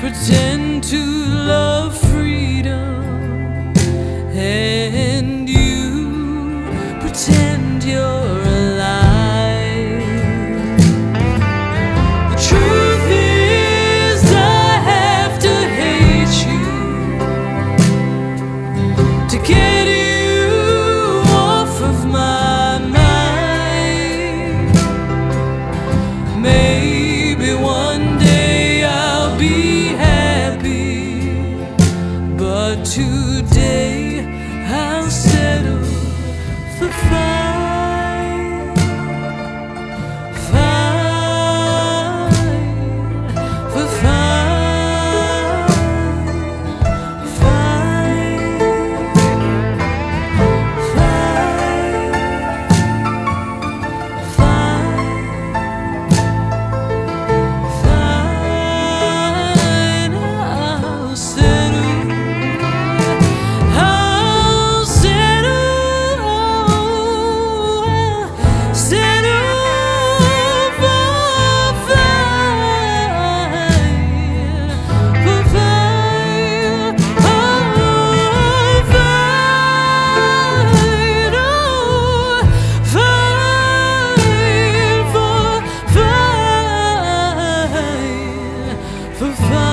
pretend to love freedom, and you pretend you're alive. The truth is, I have to hate you to get you off of my mind. Maybe one day I'll be happy, but today I'll settle for fine, fine, for fine, fine, fine, fine, I'll settle. I'll settle for fine, for fine, oh, fine, oh, fine, for fine, for fine.